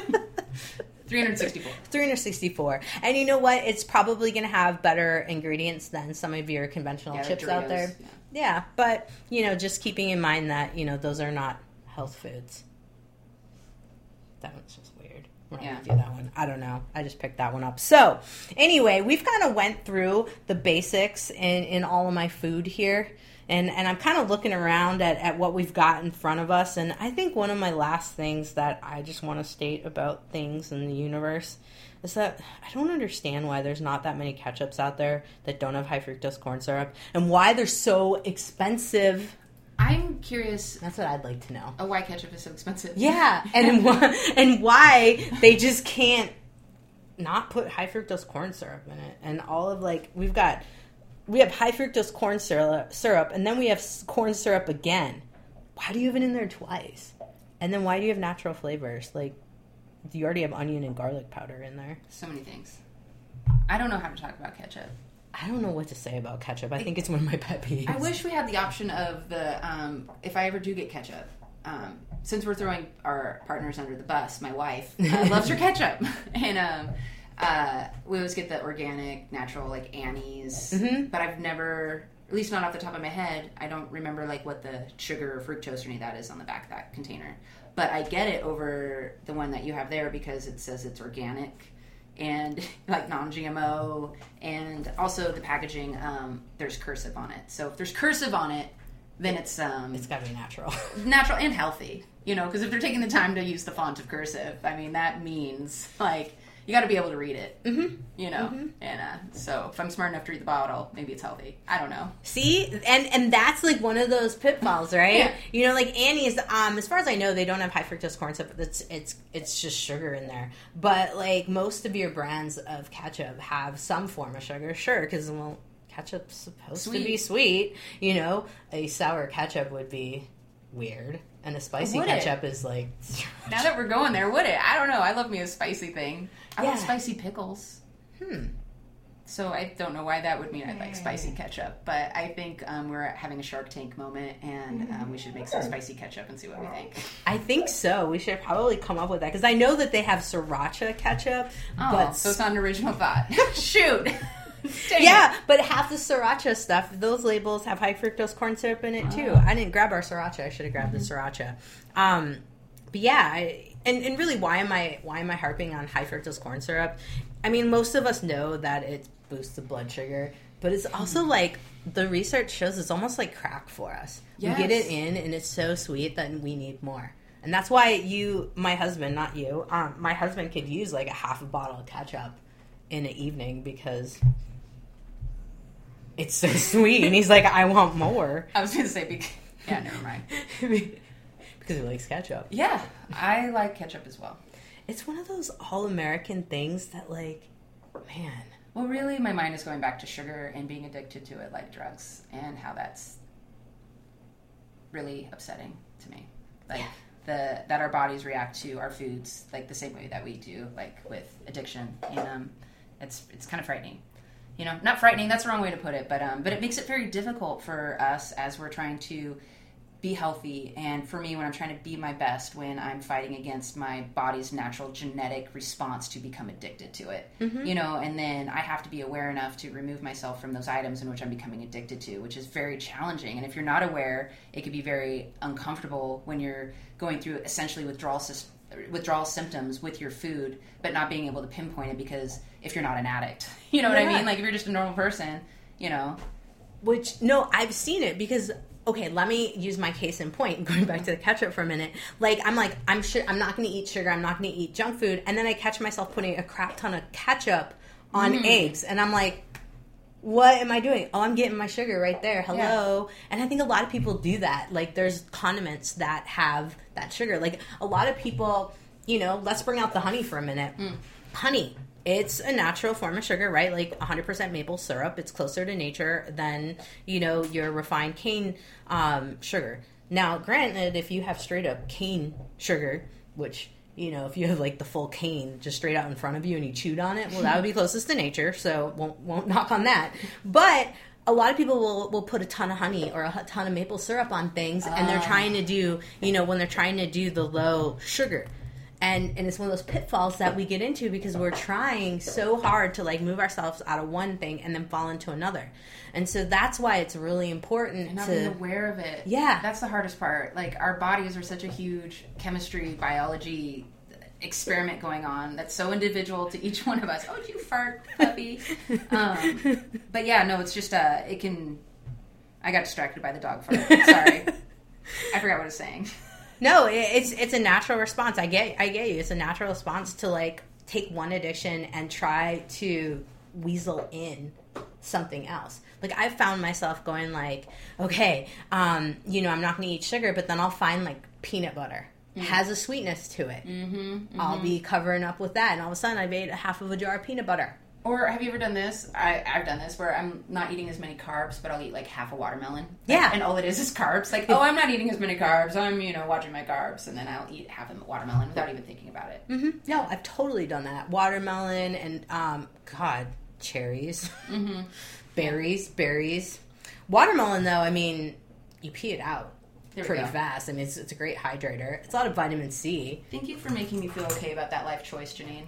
364. And you know what? It's probably going to have better ingredients than some of your conventional chips out there. Yeah. But, just keeping in mind that, those are not health foods. That one's just weird. We're not Yeah. gonna do that one. I don't know. I just picked that one up. So, anyway, we've kind of went through the basics in all of my food here. And I'm kind of looking around at what we've got in front of us. And I think one of my last things that I just want to state about things in the universe is that I don't understand why there's not that many ketchups out there that don't have high fructose corn syrup and why they're so expensive. I'm curious That's what I'd like to know. why ketchup is so expensive. Yeah, and why they just can't not put high fructose corn syrup in it. And all of we have high fructose corn syrup, and then we have corn syrup again. Why do you have it in there twice? And then why do you have natural flavors? Like, you already have onion and garlic powder in there. So many things. I don't know how to talk about ketchup. I don't know what to say about ketchup. I think it's one of my pet peeves. I wish we had the option of the, if I ever do get ketchup, since we're throwing our partners under the bus, my wife loves her ketchup. And we always get the organic, natural, like Annie's. Mm-hmm. But I've never, at least not off the top of my head, I don't remember like what the sugar or fructose or any of that is on the back of that container. But I get it over the one that you have there because it says it's organic and like non-GMO, and also the packaging, there's cursive on it. So if there's cursive on it, then it's got to be natural. natural and healthy, you know, because if they're taking the time to use the font of cursive, I mean, that means like you got to be able to read it, you know. Mm-hmm. And so if I'm smart enough to read the bottle, maybe it's healthy. I don't know. See, and that's like one of those pitfalls, right? Yeah. You know, like Annie's. As far as I know, they don't have high fructose corn syrup. It's just sugar in there. But like most of your brands of ketchup have some form of sugar, sure, because well, ketchup's supposed to be sweet. You know, a sour ketchup would be weird. And a spicy ketchup is like... Now that we're going there, would it? I don't know. I love me a spicy thing. I love spicy pickles. So I don't know why that would mean I'd like spicy ketchup. But I think we're having a Shark Tank moment, and we should make some spicy ketchup and see what we think. I think so. We should probably come up with that. Because I know that they have sriracha ketchup. Oh, so it's not an original thought. Shoot! Yeah, but half the sriracha stuff, those labels have high fructose corn syrup in it too. I didn't grab our sriracha. I should have grabbed the sriracha. But yeah, and really, why am I harping on high fructose corn syrup? I mean, most of us know that it boosts the blood sugar, but it's also like the research shows it's almost like crack for us. Yes. We get it in, and it's so sweet that we need more. And that's why my husband, not you, my husband could use like a half a bottle of ketchup in an evening because it's so sweet. And he's like, I want more. I was going to say, yeah, never mind. Because he likes ketchup. Yeah, I like ketchup as well. It's one of those all-American things that, like, man. Well, really, my mind is going back to sugar and being addicted to it like drugs and how that's really upsetting to me. Like, that our bodies react to our foods like the same way that we do, like with addiction. And it's kind of frightening. You know, not frightening, that's the wrong way to put it, but it makes it very difficult for us as we're trying to be healthy, and for me when I'm trying to be my best, when I'm fighting against my body's natural genetic response to become addicted to it. Mm-hmm. You know, and then I have to be aware enough to remove myself from those items in which I'm becoming addicted to, which is very challenging. And if you're not aware, it can be very uncomfortable when you're going through essentially withdrawal symptoms with your food, but not being able to pinpoint it because if you're not an addict, you know what I mean? Like if you're just a normal person, you know. Which, no, I've seen it because, okay, let me use my case in point, going back to the ketchup for a minute. I'm not going to eat sugar, I'm not going to eat junk food, and then I catch myself putting a crap ton of ketchup on eggs, and I'm like, what am I doing? Oh, I'm getting my sugar right there. Hello. Yeah. And I think a lot of people do that. Like, there's condiments that have that sugar. Like, a lot of people, you know, let's bring out the honey for a minute. Honey, it's a natural form of sugar, right? Like 100% maple syrup. It's closer to nature than, you know, your refined cane sugar. Now, granted, if you have straight up cane sugar, which... You know, if you have like the full cane just straight out in front of you and you chewed on it, well, that would be closest to nature, so won't knock on that. But a lot of people will put a ton of honey or a ton of maple syrup on things, and they're trying to do, you know, when they're trying to do the low sugar. And it's one of those pitfalls that we get into because we're trying so hard to like move ourselves out of one thing and then fall into another. And so that's why it's really important and not being aware of it. Yeah. That's the hardest part. Like our bodies are such a huge chemistry, biology experiment going on that's so individual to each one of us. Oh, did you fart, puppy? But yeah, no, it's just it can. I got distracted by the dog fart. Sorry, I forgot what I was saying. No, it's a natural response. I get you. It's a natural response to like take one addiction and try to weasel in something else. Like I found myself going like, okay, I'm not going to eat sugar, but then I'll find like peanut butter. Mm-hmm. Has a sweetness to it. Mm-hmm, mm-hmm. I'll be covering up with that, and all of a sudden I've ate a half of a jar of peanut butter. Or have you ever done this? I've done this where I'm not eating as many carbs, but I'll eat like half a watermelon. Yeah. And all it is carbs. Like, oh, I'm not eating as many carbs. I'm, watching my carbs. And then I'll eat half a watermelon without even thinking about it. Mm-hmm. No, I've totally done that. Watermelon and, cherries. Mm-hmm. Berries. Watermelon, though, I mean, you pee it out pretty fast. I mean, it's a great hydrator. It's a lot of vitamin C. Thank you for making me feel okay about that life choice, Janine.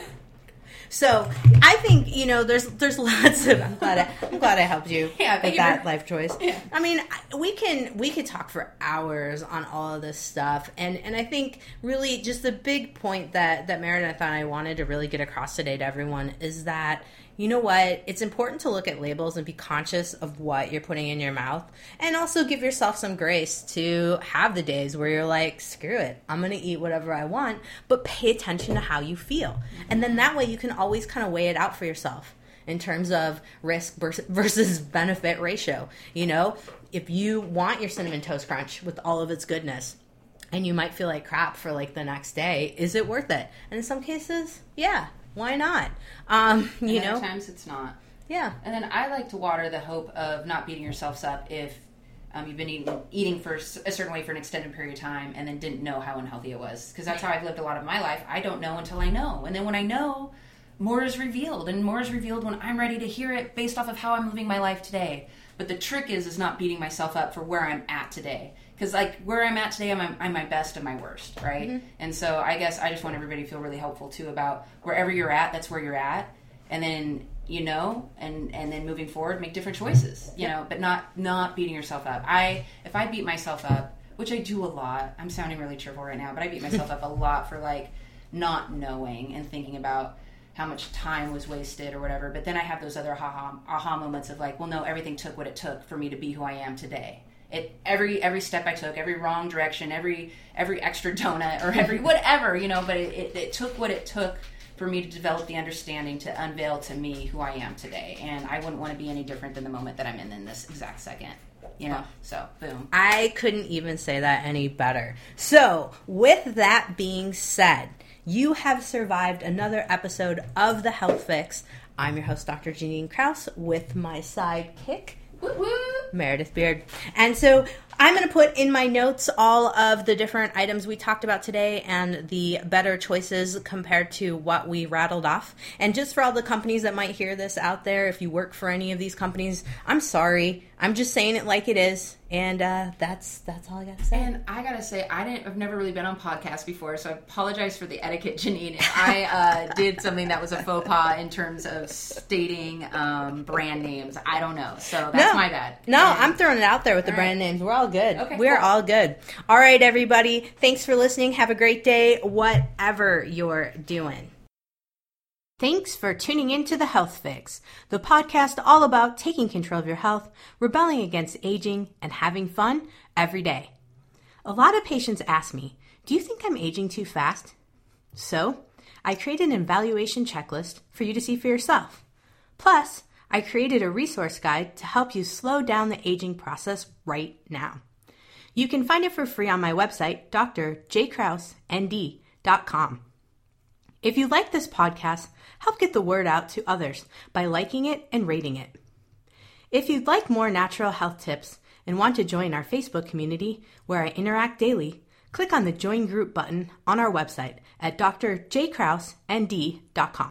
So I think there's lots of. I'm glad I helped you with that life choice. Yeah. I mean, we could talk for hours on all of this stuff, and I think really just the big point that Meredith and I wanted to really get across today to everyone is that. You know what? It's important to look at labels and be conscious of what you're putting in your mouth. And also give yourself some grace to have the days where you're like, screw it, I'm going to eat whatever I want. But pay attention to how you feel. And then that way you can always kind of weigh it out for yourself in terms of risk versus benefit ratio. If you want your Cinnamon Toast Crunch with all of its goodness, and you might feel like crap for like the next day, is it worth it? And in some cases, yeah. Why not? Other times it's not. Yeah. And then I like to water the hope of not beating yourselves up if you've been eating for a certain way for an extended period of time and then didn't know how unhealthy it was. Because that's how I've lived a lot of my life. I don't know until I know. And then when I know, more is revealed. And more is revealed when I'm ready to hear it based off of how I'm living my life today. But the trick is not beating myself up for where I'm at today. Because, where I'm at today, I'm my best and my worst, right? Mm-hmm. And so I guess I just want everybody to feel really helpful, too, about wherever you're at, that's where you're at. And then, and then moving forward, make different choices, but not beating yourself up. If I beat myself up, which I do a lot, I'm sounding really cheerful right now, but I beat myself up a lot for, not knowing and thinking about how much time was wasted or whatever. But then I have those other aha moments of no, everything took what it took for me to be who I am today. Every step I took, every wrong direction, every extra donut or every whatever, but it took what it took for me to develop the understanding to unveil to me who I am today. And I wouldn't want to be any different than the moment that I'm in this exact second. So boom. I couldn't even say that any better. So with that being said, you have survived another episode of The Health Fix. I'm your host, Dr. Janine Krause, with my sidekick, Meredith Beard. And so I'm going to put in my notes all of the different items we talked about today and the better choices compared to what we rattled off. And just for all the companies that might hear this out there, if you work for any of these companies, I'm sorry. I'm just saying it like it is. And that's all I got to say. And I got to say, I've never really been on podcasts before, so I apologize for the etiquette, Janine. If I did something that was a faux pas in terms of stating brand names, I don't know. So that's my bad. No, I'm throwing it out there with the brand names. We're all good. Okay, We're all good. All right, everybody. Thanks for listening. Have a great day, whatever you're doing. Thanks for tuning in to The Health Fix, the podcast all about taking control of your health, rebelling against aging, and having fun every day. A lot of patients ask me, do you think I'm aging too fast? So, I created an evaluation checklist for you to see for yourself. Plus, I created a resource guide to help you slow down the aging process right now. You can find it for free on my website, drjkrausend.com. If you like this podcast, help get the word out to others by liking it and rating it. If you'd like more natural health tips and want to join our Facebook community where I interact daily, click on the Join Group button on our website at drjkrausend.com.